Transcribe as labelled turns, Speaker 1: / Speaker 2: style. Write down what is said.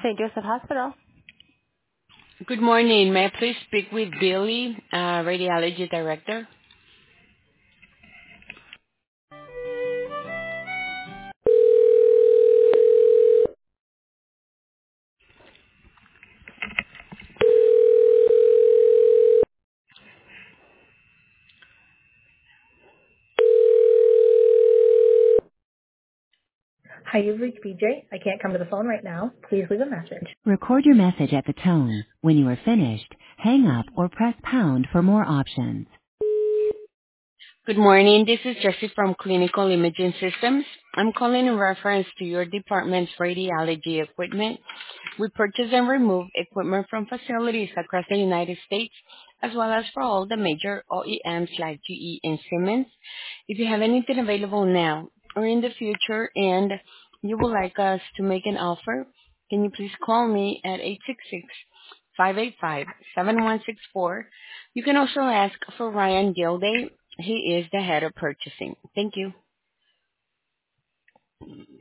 Speaker 1: St. Joseph Hospital.
Speaker 2: Good morning. May I please speak with Billy, radiology director?
Speaker 3: Hi, you've reached BJ. I can't come to the phone right now. Please leave a message.
Speaker 4: Record your message at the tone. When you are finished, hang up or press pound for more options.
Speaker 2: Good morning. This is Jessie from Clinical Imaging Systems. I'm calling in reference to your department's radiology equipment. We purchase and remove equipment from facilities across the United States, as well as for all the major OEMs like GE and Siemens. If you have anything available now or in the future and you would like us to make an offer, can you please call me at 866-585-7164. You can also ask for Ryan Gilday. He is the head of purchasing. Thank you.